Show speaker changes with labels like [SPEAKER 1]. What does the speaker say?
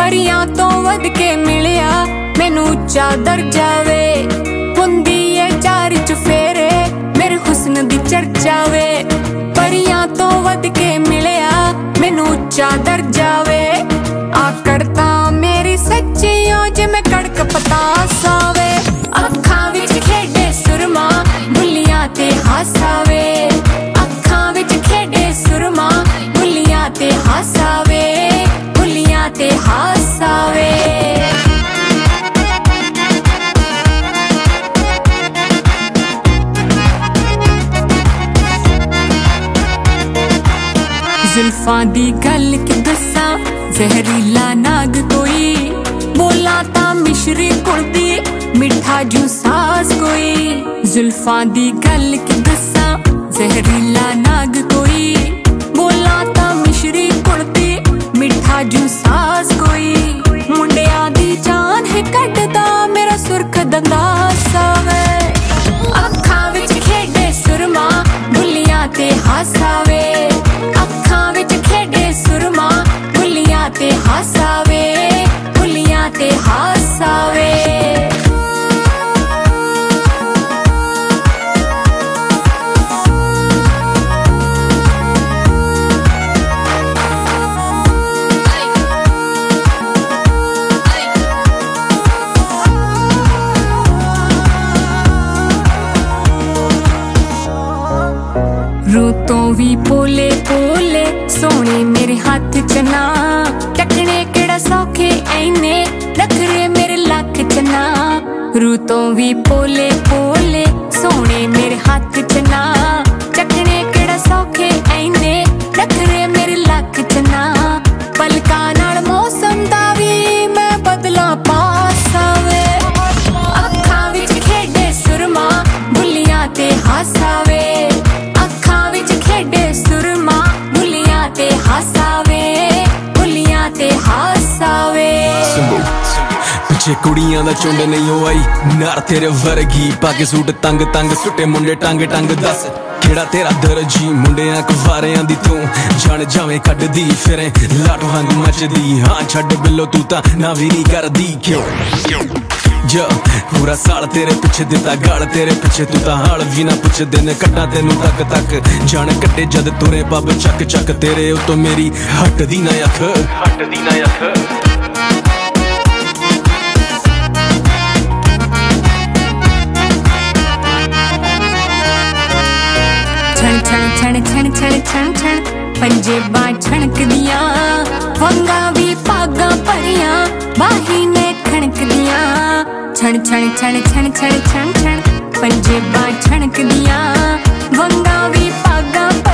[SPEAKER 1] परियां तो वध के मिलिया मैनू उच्चा दर्जा वे। हुंदी ए चार चुफेरे मेरे हुस्न दी चर्चा वे। परियां तो वध के मिलिया मैनू उच्चा दर्जा वे। आकड़ता मेरी सच्चियों जिमें कड़क पतासा वे। अखां विच खेडे सुरमा बुलियां ते हासा वे। अखां विच खेडे सुरमा बुलियां ते हासा वे। बुलियां ते हासा वे। जुल्फां दी गल की दस्सां जहरीला नाग कोई। बोला ता मिश्री कुड़दी मिठा जू सास कोई। जुल्फां दी गल की दस्सां जहरीला नाग कोई। बोला ता मिश्री कुड़दी मिठा जू सास कोई। मुंडिया दी जान है कटदा मेरा सुर्ख दंदासा वे। अखां विच खेडे सुरमा बुलियां ते हासा वे। अखां विच खेडे सुरमा बुलियां ते हासा वे। बुलियां ते हासा वे। रूतों भी पोले पोले सोने मेरे हाथ चना। टकने केड़ा सौखे ऐने नखरे मेरे लक चना। रूतों भी पोले पोले सोने मेरे हाथ चना। टकने केड़ा सौखे ऐने नखरे मेरे लक चना। पलकां नाल मौसम दा भी मैं बदला पासा वे। अखां विच खेडे सुरमा बुलियां ते हासा वे। अखां विच खेडे सुरमा बुलियां ते हासा वे। बुलियां ते हासा वे।
[SPEAKER 2] पिछे कुड़ियां दा झुंड नहीं हो आई नार तेरे वर्गी। पाके सूट तंग तंग सुटे मुंडे टंग टंग। दस केड़ा तेरा दर्जी मुंडियां कुवारियां दी तू जान जावें कड्डदी फिरें लाट वांग मचदी। हाँ छड्ड बिल्लो तू तां ना भी नहीं करदी क्यों। जो पूरा साल तेरे पिछे दिता गाल तेरे पिछे तू तां हाल भी ना पुछदे ने। कड्डा तेनू तक तक जान कट्टे जद तुरे पब चक चक। तेरे उतो मेरी हटदी ना अख हटदी ना अख।
[SPEAKER 1] छण छण छण छण छण छण छण पंजेबां छणकदियां। वंगा भी पागां भरियां बाही ने खणकदियां। छण छण छण छण छण छण छण पंजेबां छणकदियां। वंगा भी पागां